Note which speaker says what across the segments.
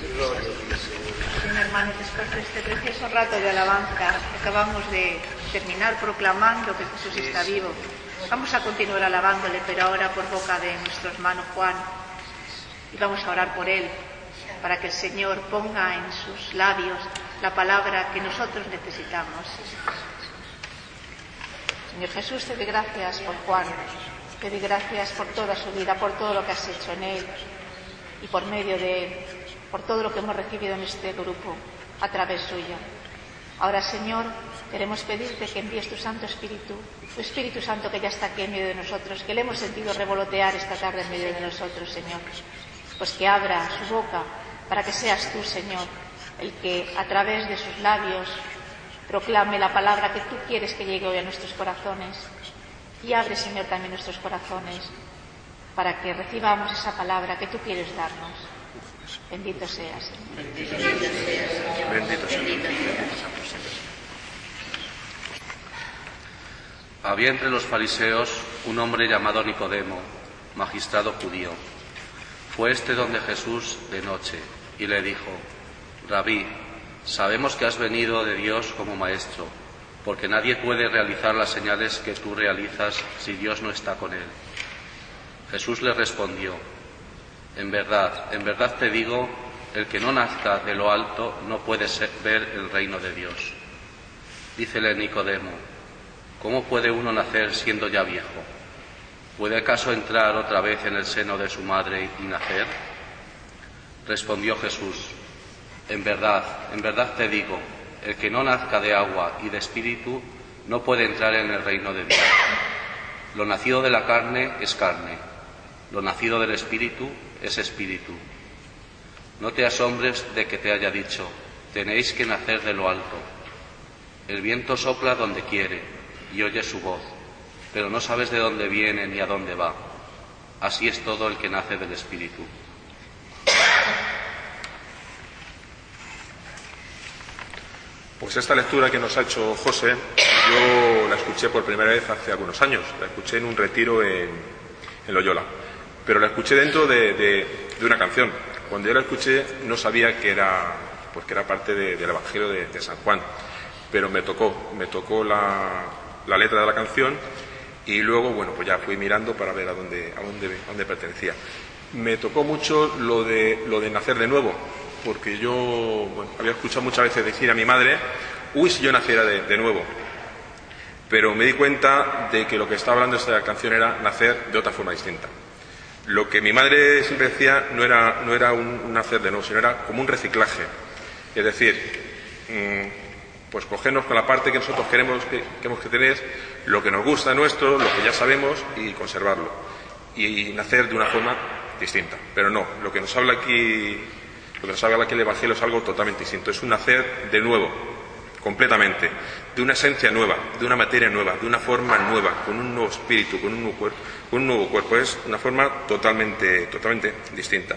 Speaker 1: Bien, hermanos, después de este precioso rato de alabanza, acabamos de terminar proclamando que Jesús está vivo. Vamos a continuar alabándole, pero ahora por boca de nuestro hermano Juan. Y vamos a orar por él, para que el Señor ponga en sus labios la palabra que nosotros necesitamos. Señor Jesús, te doy gracias por Juan, te doy gracias por toda su vida, por todo lo que has hecho en él y por medio de él, por todo lo que hemos recibido en este grupo a través suyo. Ahora, Señor, queremos pedirte que envíes tu Santo Espíritu, tu Espíritu Santo que ya está aquí en medio de nosotros, que le hemos sentido revolotear esta tarde en medio de nosotros, Señor. Pues que abra su boca para que seas tú, Señor, el que a través de sus labios proclame la palabra que tú quieres que llegue hoy a nuestros corazones. Y abre, Señor, también nuestros corazones para que recibamos esa palabra que tú quieres darnos. Bendito seas, Señor.
Speaker 2: Bendito seas. Bendito seas. Había entre los fariseos un hombre llamado Nicodemo, magistrado judío. Fue este donde Jesús de noche y le dijo: Rabí, sabemos que has venido de Dios como maestro, porque nadie puede realizar las señales que tú realizas si Dios no está con él. Jesús le respondió: en verdad te digo, el que no nazca de lo alto no puede ver el reino de Dios. Dícele Nicodemo: ¿cómo puede uno nacer siendo ya viejo? ¿Puede acaso entrar otra vez en el seno de su madre y nacer? Respondió Jesús: en verdad te digo, el que no nazca de agua y de espíritu no puede entrar en el reino de Dios. Lo nacido de la carne es carne, lo nacido del espíritu es espíritu. No te asombres de que te haya dicho: tenéis que nacer de lo alto. El viento sopla donde quiere y oyes su voz, pero no sabes de dónde viene ni a dónde va. Así es todo el que nace del espíritu.
Speaker 3: Pues esta lectura que nos ha hecho José, yo la escuché por primera vez hace algunos años. La escuché en un retiro en Loyola, pero la escuché dentro de una canción. Cuando yo la escuché no sabía que era parte del Evangelio de San Juan, pero me tocó la letra de la canción y luego, bueno, pues ya fui mirando para ver a dónde pertenecía. Me tocó mucho lo de nacer de nuevo, porque yo había escuchado muchas veces decir a mi madre: uy, si yo naciera de nuevo. Pero me di cuenta de que lo que estaba hablando esta canción era nacer de otra forma distinta. Lo que mi madre siempre decía no era un nacer de nuevo, sino era como un reciclaje. Es decir, pues cogernos con la parte que nosotros queremos que tener, lo que nos gusta nuestro, lo que ya sabemos, y conservarlo. Y nacer de una forma distinta. Pero no, lo que nos habla aquí el Evangelio es algo totalmente distinto. Es un nacer de nuevo, completamente, de una esencia nueva, de una materia nueva, de una forma nueva, con un nuevo espíritu, con un nuevo cuerpo. Es una forma totalmente distinta.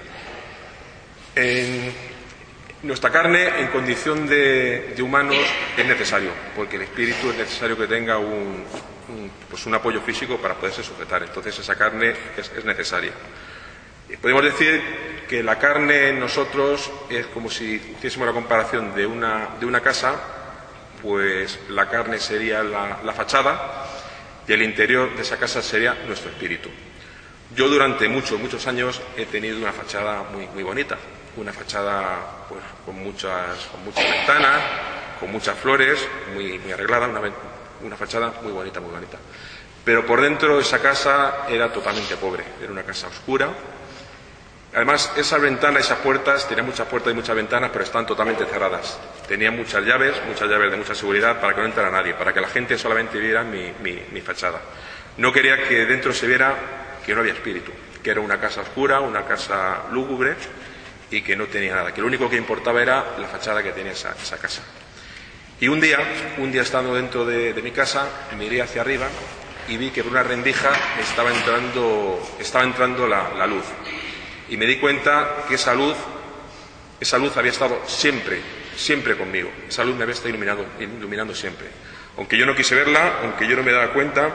Speaker 3: Nuestra carne, en condición de humanos, es necesario, porque el espíritu es necesario que tenga un apoyo físico para poderse sujetar. Entonces esa carne es necesaria. Podemos decir que la carne en nosotros es como si hiciésemos la comparación de una casa. Pues la carne sería la fachada y el interior de esa casa sería nuestro espíritu. Yo durante muchos años he tenido una fachada muy bonita, una fachada pues con muchas ventanas, con muchas flores, muy arreglada, una fachada muy bonita. Pero por dentro esa casa era totalmente pobre, era una casa oscura. Además, esas ventanas, esas puertas, tenía muchas puertas y muchas ventanas, pero estaban totalmente cerradas. Tenía muchas llaves de mucha seguridad para que no entrara nadie, para que la gente solamente viera mi fachada. No quería que dentro se viera que no había espíritu, que era una casa oscura, una casa lúgubre y que no tenía nada, que lo único que importaba era la fachada que tenía esa casa. Y un día estando dentro de mi casa, miré hacia arriba y vi que por una rendija estaba entrando la luz. Y me di cuenta que esa luz había estado siempre conmigo. Esa luz me había estado iluminando siempre. Aunque yo no quise verla, aunque yo no me daba cuenta,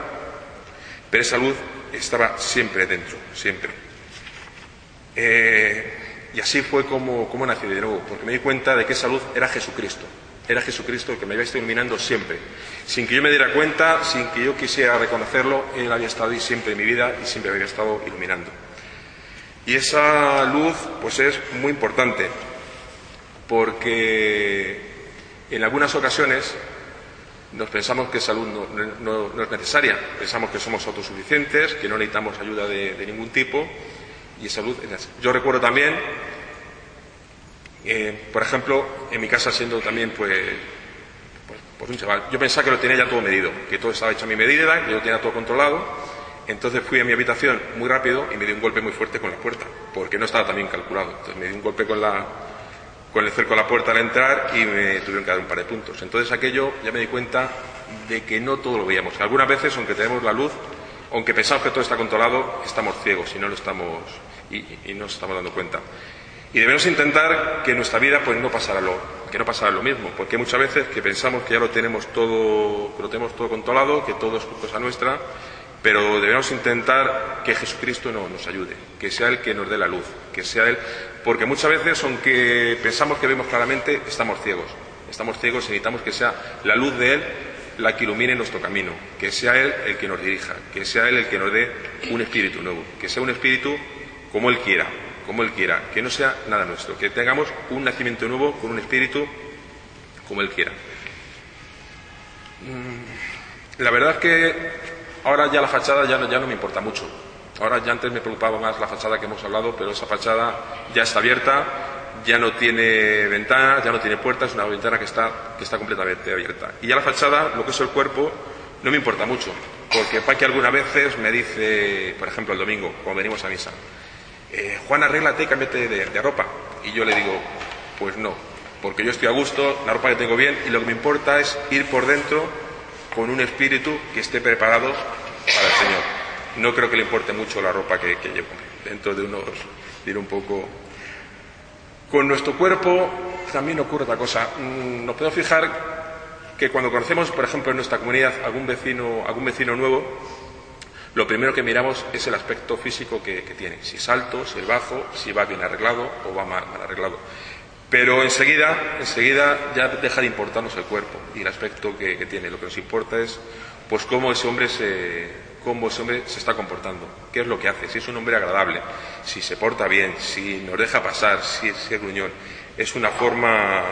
Speaker 3: pero esa luz estaba siempre dentro, siempre. Y así fue como nací de nuevo, porque me di cuenta de que esa luz era Jesucristo. Era Jesucristo el que me había estado iluminando siempre. Sin que yo me diera cuenta, sin que yo quisiera reconocerlo, Él había estado ahí siempre en mi vida y siempre me había estado iluminando. Y esa luz, pues es muy importante, porque en algunas ocasiones nos pensamos que esa luz no es necesaria. Pensamos que somos autosuficientes, que no necesitamos ayuda de ningún tipo, y esa luz es necesaria. Yo recuerdo también, por ejemplo, en mi casa siendo también pues un chaval, yo pensaba que lo tenía ya todo medido, que todo estaba hecho a mi medida, que yo lo tenía todo controlado. Entonces fui a mi habitación muy rápido y me di un golpe muy fuerte con la puerta, porque no estaba tan bien calculado. Entonces me di un golpe con el cerco de la puerta al entrar y me tuvieron que dar un par de puntos. Entonces aquello ya me di cuenta de que no todo lo veíamos. Algunas veces, aunque tenemos la luz, aunque pensamos que todo está controlado, estamos ciegos y no lo estamos y no nos estamos dando cuenta. Y debemos intentar que en nuestra vida pues no pasara lo mismo, porque muchas veces que pensamos que ya lo tenemos todo controlado, que todo es cosa nuestra, pero debemos intentar que Jesucristo nos ayude, que sea Él que nos dé la luz, que sea Él, porque muchas veces, aunque pensamos que vemos claramente, estamos ciegos y necesitamos que sea la luz de Él la que ilumine nuestro camino, que sea Él el que nos dirija, que sea Él el que nos dé un espíritu nuevo, que sea un espíritu como Él quiera, que no sea nada nuestro, que tengamos un nacimiento nuevo con un espíritu como Él quiera. La verdad es que ahora ya la fachada ya no me importa mucho. Ahora ya antes me preocupaba más la fachada que hemos hablado, pero esa fachada ya está abierta, ya no tiene ventanas, ya no tiene puertas, es una ventana que está completamente abierta. Y ya la fachada, lo que es el cuerpo, no me importa mucho, porque Paqui algunas veces me dice, por ejemplo el domingo, cuando venimos a misa, Juan, arréglate y cámbiate de ropa. Y yo le digo, pues no, porque yo estoy a gusto, la ropa que tengo bien, y lo que me importa es ir por dentro con un espíritu que esté preparado para el Señor. No creo que le importe mucho la ropa que llevo. Dentro de unos, diré un poco. Con nuestro cuerpo también ocurre otra cosa. Nos podemos fijar que cuando conocemos, por ejemplo, en nuestra comunidad algún vecino nuevo, lo primero que miramos es el aspecto físico que tiene. Si es alto, si es bajo, si va bien arreglado o va mal arreglado. Pero enseguida ya deja de importarnos el cuerpo y el aspecto que tiene. Lo que nos importa es pues cómo ese hombre se está comportando, qué es lo que hace, si es un hombre agradable, si se porta bien, si nos deja pasar, si es gruñón. Es una forma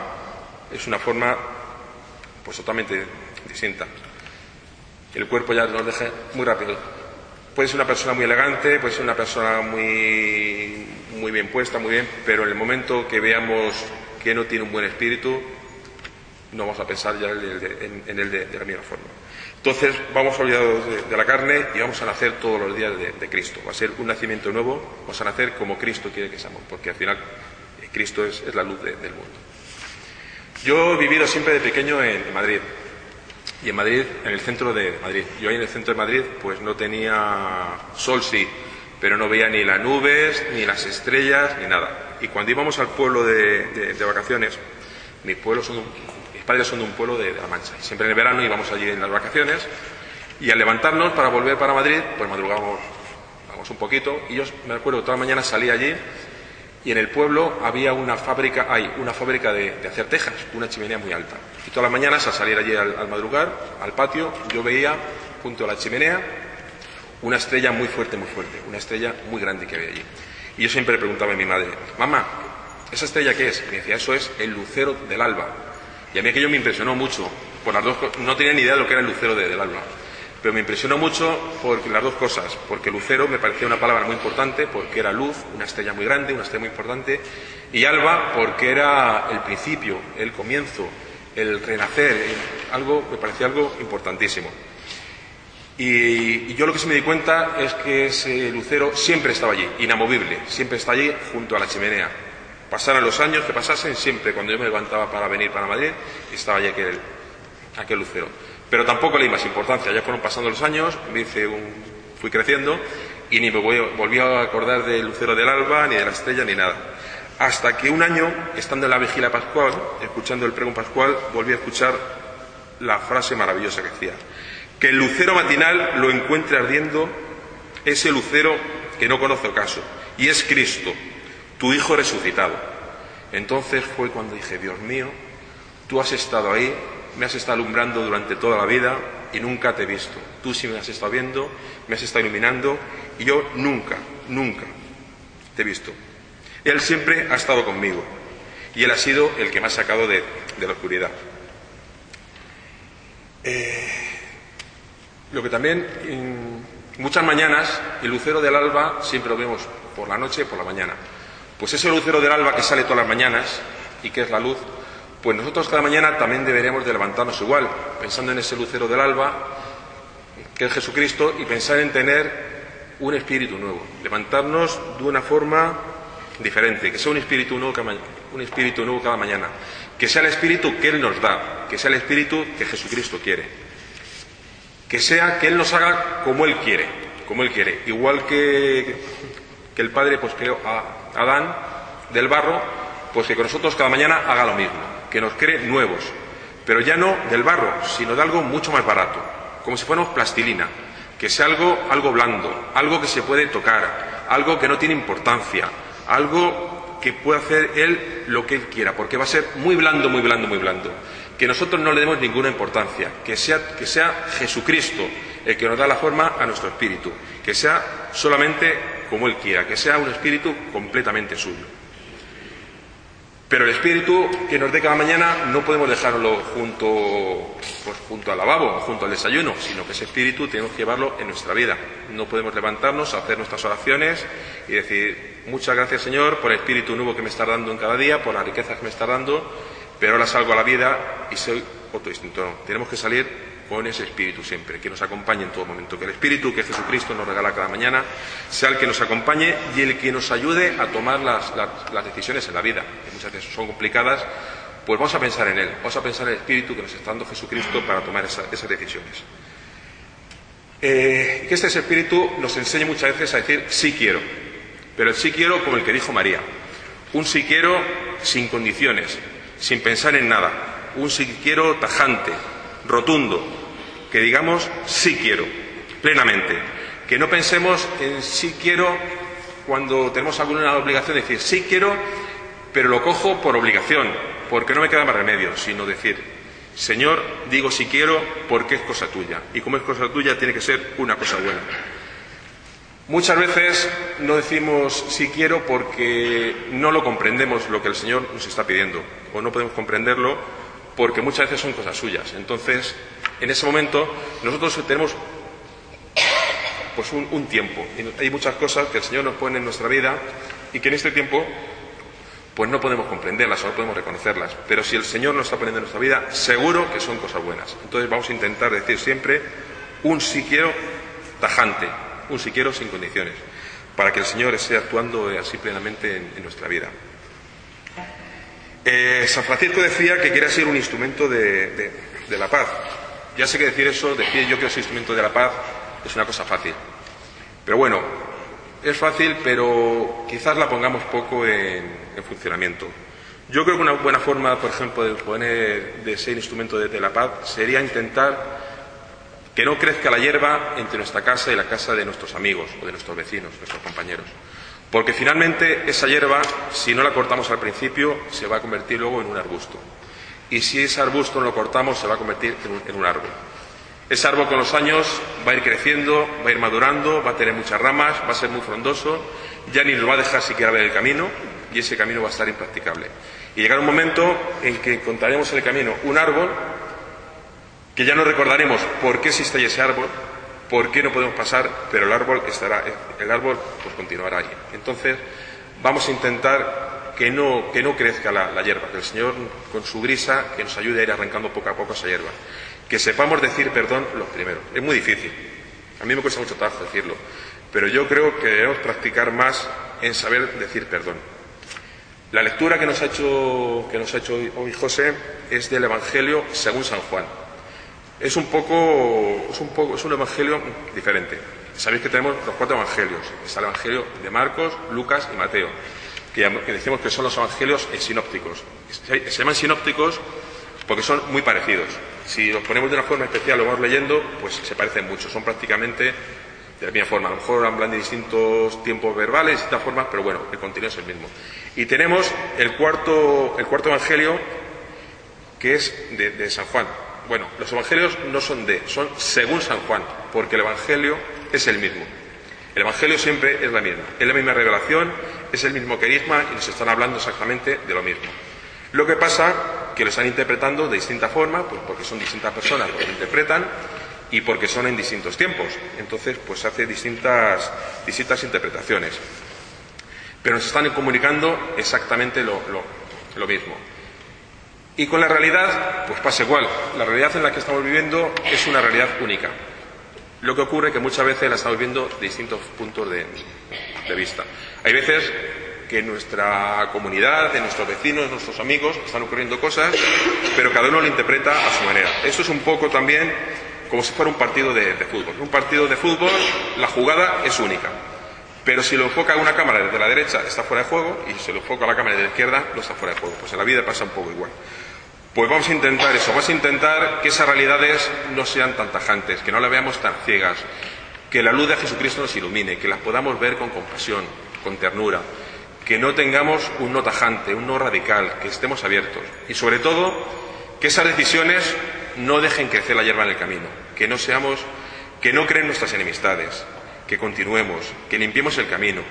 Speaker 3: pues totalmente distinta. El cuerpo ya nos deja muy rápido. Puede ser una persona muy elegante, puede ser una persona muy bien puesta, muy bien, pero en el momento que veamos que no tiene un buen espíritu, no vamos a pensar ya en él de la misma forma. Entonces vamos a olvidarnos de la carne y vamos a nacer todos los días de Cristo. Va a ser un nacimiento nuevo, vamos a nacer como Cristo quiere que seamos, porque al final Cristo es la luz del mundo. Yo he vivido siempre de pequeño en Madrid. Y en Madrid, en el centro de Madrid. Yo ahí en el centro de Madrid pues no tenía sol, sí, pero no veía ni las nubes, ni las estrellas, ni nada. Y cuando íbamos al pueblo de vacaciones, mis padres son de un pueblo de La Mancha. Y siempre en el verano íbamos allí en las vacaciones y al levantarnos para volver para Madrid, pues madrugábamos un poquito. Y yo me acuerdo que toda la mañana salía allí y en el pueblo había una fábrica de hacer tejas, una chimenea muy alta. Y todas las mañanas al salir allí al madrugar, al patio, yo veía junto a la chimenea una estrella muy fuerte, una estrella muy grande que había allí. Y yo siempre le preguntaba a mi madre, mamá, ¿esa estrella qué es? Y me decía, eso es el lucero del alba. Y a mí aquello me impresionó mucho, por las dos cosas. No tenía ni idea de lo que era el lucero del alba. Pero me impresionó mucho por las dos cosas, porque lucero me parecía una palabra muy importante, porque era luz, una estrella muy grande, una estrella muy importante, y alba porque era el principio, el comienzo, el renacer, me parecía algo importantísimo. Y yo lo que sí me di cuenta es que ese lucero siempre estaba allí, inamovible, siempre está allí junto a la chimenea. Pasaran los años que pasasen, siempre cuando yo me levantaba para venir para Madrid, estaba allí aquel lucero. Pero tampoco le di más importancia, ya fueron pasando los años, fui creciendo y ni me volví a acordar del lucero del alba, ni de la estrella, ni nada. Hasta que un año, estando en la vigilia pascual, escuchando el pregón pascual, volví a escuchar la frase maravillosa que decía: que el lucero matinal lo encuentre ardiendo ese lucero que no conoce ocaso, y es Cristo, tu Hijo resucitado. Entonces fue cuando dije, Dios mío, tú has estado ahí, me has estado alumbrando durante toda la vida y nunca te he visto. Tú sí me has estado viendo, me has estado iluminando y yo nunca te he visto. Él siempre ha estado conmigo y Él ha sido el que me ha sacado de la oscuridad. Lo que también, muchas mañanas, el lucero del alba siempre lo vemos por la noche y por la mañana. Pues ese lucero del alba que sale todas las mañanas y que es la luz, pues nosotros cada mañana también deberíamos de levantarnos igual, pensando en ese lucero del alba, que es Jesucristo, y pensar en tener un espíritu nuevo, levantarnos de una forma diferente, que sea un espíritu nuevo cada mañana, que sea el espíritu que Él nos da, que sea el espíritu que Jesucristo quiere, que sea que Él nos haga como Él quiere, igual que el Padre pues creó a Adán del barro, pues que con nosotros cada mañana haga lo mismo, que nos cree nuevos, pero ya no del barro, sino de algo mucho más barato, como si fuéramos plastilina, que sea algo blando, algo que se puede tocar, algo que no tiene importancia, algo que pueda hacer Él lo que Él quiera, porque va a ser muy blando, muy blando, muy blando. Que nosotros no le demos ninguna importancia, que sea Jesucristo el que nos da la forma a nuestro espíritu, que sea solamente como Él quiera, que sea un espíritu completamente suyo. Pero el espíritu que nos dé cada mañana no podemos dejarlo junto al lavabo, junto al desayuno, sino que ese espíritu tenemos que llevarlo en nuestra vida. No podemos levantarnos, hacer nuestras oraciones y decir, muchas gracias Señor por el espíritu nuevo que me estás dando en cada día, por las riquezas que me estás dando, pero ahora salgo a la vida y soy otro distinto. No, tenemos que salir con ese espíritu siempre, que nos acompañe en todo momento, que el espíritu que Jesucristo nos regala cada mañana sea el que nos acompañe y el que nos ayude a tomar las decisiones en la vida, que muchas veces son complicadas, pues vamos a pensar en Él, vamos a pensar en el espíritu que nos está dando Jesucristo para tomar esas decisiones. Que este espíritu nos enseñe muchas veces a decir sí quiero, pero el sí quiero como el que dijo María, un sí quiero sin condiciones, sin pensar en nada, un sí quiero tajante, rotundo, que digamos sí quiero, plenamente, que no pensemos en sí quiero cuando tenemos alguna obligación de decir sí quiero, pero lo cojo por obligación, porque no me queda más remedio, sino decir, Señor, digo sí quiero porque es cosa tuya, y como es cosa tuya tiene que ser una cosa buena. Muchas veces no decimos sí quiero porque no lo comprendemos lo que el Señor nos está pidiendo, o no podemos comprenderlo porque muchas veces son cosas suyas. Entonces, en ese momento, nosotros tenemos pues un tiempo. Y hay muchas cosas que el Señor nos pone en nuestra vida y que en este tiempo pues no podemos comprenderlas o no podemos reconocerlas. Pero si el Señor nos está poniendo en nuestra vida, seguro que son cosas buenas. Entonces vamos a intentar decir siempre un sí quiero tajante, un sí quiero sin condiciones, para que el Señor esté actuando así plenamente en nuestra vida. San Francisco decía que quiere ser un instrumento de la paz. Ya sé que decir eso, decir yo quiero ser instrumento de la paz, es una cosa fácil. Pero bueno, es fácil, pero quizás la pongamos poco en funcionamiento. Yo creo que una buena forma, por ejemplo, de ser instrumento de la paz sería intentar que no crezca la hierba entre nuestra casa y la casa de nuestros amigos o de nuestros vecinos, nuestros compañeros. Porque finalmente esa hierba, si no la cortamos al principio, se va a convertir luego en un arbusto. Y si ese arbusto no lo cortamos, se va a convertir en un árbol. Ese árbol con los años va a ir creciendo, va a ir madurando, va a tener muchas ramas, va a ser muy frondoso, ya ni nos va a dejar siquiera ver el camino, y ese camino va a estar impracticable. Y llegará un momento en que encontraremos en el camino un árbol que ya no recordaremos por qué existe ese árbol, por qué no podemos pasar, pero el árbol pues continuará allí. Entonces vamos a intentar que no crezca la hierba, que el Señor con su brisa que nos ayude a ir arrancando poco a poco esa hierba, que sepamos decir perdón los primeros. Es muy difícil, a mí me cuesta mucho trabajo decirlo, pero yo creo que debemos practicar más en saber decir perdón. La lectura que nos ha hecho hoy José es del Evangelio según San Juan. Es un evangelio diferente. Sabéis que tenemos los 4 evangelios. Está el evangelio de Marcos, Lucas y Mateo, que decimos que son los evangelios sinópticos. Se llaman sinópticos porque son muy parecidos. Si los ponemos de una forma especial, lo vamos leyendo, pues se parecen mucho. Son prácticamente de la misma forma. A lo mejor hablan de distintos tiempos verbales, distintas formas, pero bueno, el contenido es el mismo. Y tenemos el cuarto evangelio, que es de San Juan. Bueno, los evangelios no son son según San Juan, porque el evangelio es el mismo. El evangelio siempre es la misma revelación, es el mismo carisma y nos están hablando exactamente de lo mismo. Lo que pasa que lo están interpretando de distinta forma, pues porque son distintas personas los que lo interpretan y porque son en distintos tiempos. Entonces, pues hace distintas interpretaciones. Pero nos están comunicando exactamente lo mismo. Y con la realidad, pues pasa igual. La realidad en la que estamos viviendo es una realidad única. Lo que ocurre es que muchas veces la estamos viendo de distintos puntos de vista. Hay veces que en nuestra comunidad, en nuestros vecinos, en nuestros amigos, están ocurriendo cosas, pero cada uno lo interpreta a su manera. Eso es un poco también como si fuera un partido de fútbol. Un partido de fútbol, la jugada es única. Pero si lo enfoca una cámara desde la derecha, está fuera de juego, y si lo enfoca la cámara desde la izquierda, no está fuera de juego. Pues en la vida pasa un poco igual. Pues vamos a intentar eso, vamos a intentar que esas realidades no sean tan tajantes, que no las veamos tan ciegas, que la luz de Jesucristo nos ilumine, que las podamos ver con compasión, con ternura, que no tengamos un no tajante, un no radical, que estemos abiertos. Y sobre todo, que esas decisiones no dejen crecer la hierba en el camino, que no creen nuestras enemistades, que continuemos, que limpiemos el camino,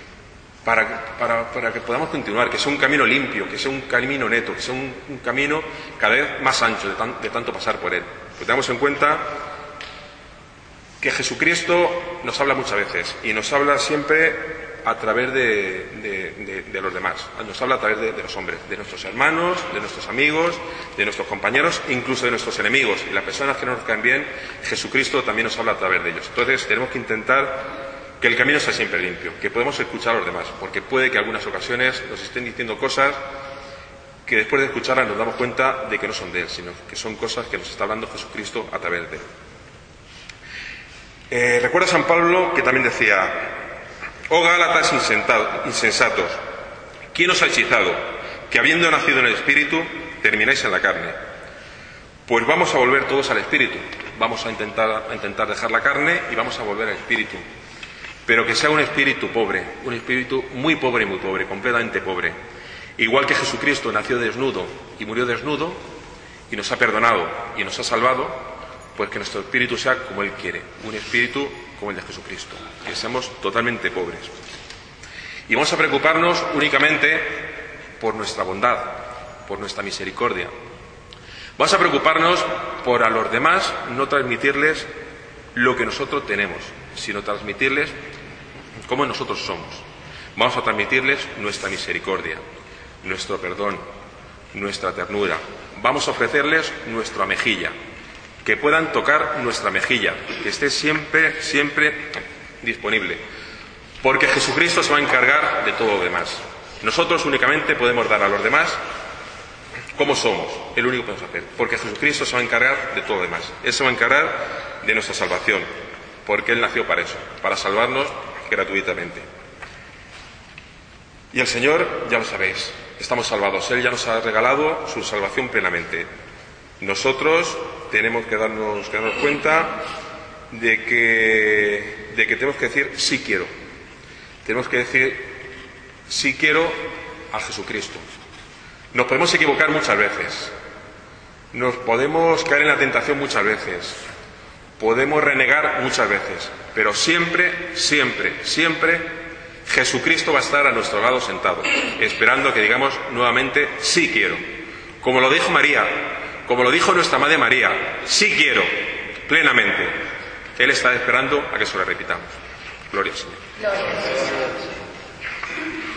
Speaker 3: para que podamos continuar, que sea un camino limpio, que sea un camino neto, que sea un camino cada vez más ancho de tanto pasar por él. Pues tengamos en cuenta que Jesucristo nos habla muchas veces y nos habla siempre a través de los demás, nos habla a través de los hombres, de nuestros hermanos, de nuestros amigos, de nuestros compañeros, incluso de nuestros enemigos. Y las personas que no nos caen bien, Jesucristo también nos habla a través de ellos. Entonces tenemos que intentar que el camino sea siempre limpio, que podemos escuchar a los demás, porque puede que en algunas ocasiones nos estén diciendo cosas que después de escucharlas nos damos cuenta de que no son de Él, sino que son cosas que nos está hablando Jesucristo a través de Él. Recuerda San Pablo que también decía: «Oh Gálatas insensatos, ¿quién os ha hechizado, que habiendo nacido en el Espíritu, termináis en la carne?» Pues vamos a volver todos al Espíritu, vamos a intentar dejar la carne y vamos a volver al Espíritu. Pero que sea un espíritu pobre, un espíritu muy pobre, completamente pobre. Igual que Jesucristo nació desnudo y murió desnudo y nos ha perdonado y nos ha salvado, pues que nuestro espíritu sea como Él quiere, un espíritu como el de Jesucristo, que seamos totalmente pobres. Y vamos a preocuparnos únicamente por nuestra bondad, por nuestra misericordia. Vamos a preocuparnos por a los demás no transmitirles lo que nosotros tenemos, sino transmitirles cómo nosotros somos. Vamos a transmitirles nuestra misericordia, nuestro perdón, nuestra ternura. Vamos a ofrecerles nuestra mejilla, que puedan tocar nuestra mejilla, que esté siempre disponible, porque Jesucristo se va a encargar de todo lo demás. Nosotros únicamente podemos dar a los demás cómo somos, es lo único que podemos hacer, porque Jesucristo se va a encargar de todo lo demás. Él se va a encargar de nuestra salvación, porque Él nació para eso, para salvarnos gratuitamente. Y el Señor, ya lo sabéis, estamos salvados. Él ya nos ha regalado su salvación plenamente. Nosotros tenemos que darnos cuenta de que tenemos que decir sí quiero. Tenemos que decir sí quiero a Jesucristo. Nos podemos equivocar muchas veces. Nos podemos caer en la tentación muchas veces. Podemos renegar muchas veces, pero siempre Jesucristo va a estar a nuestro lado sentado, esperando que digamos nuevamente sí quiero. Como lo dijo María, como lo dijo nuestra Madre María, sí quiero, plenamente. Él está esperando a que se lo repitamos. Gloria al Señor. Gloria al Señor.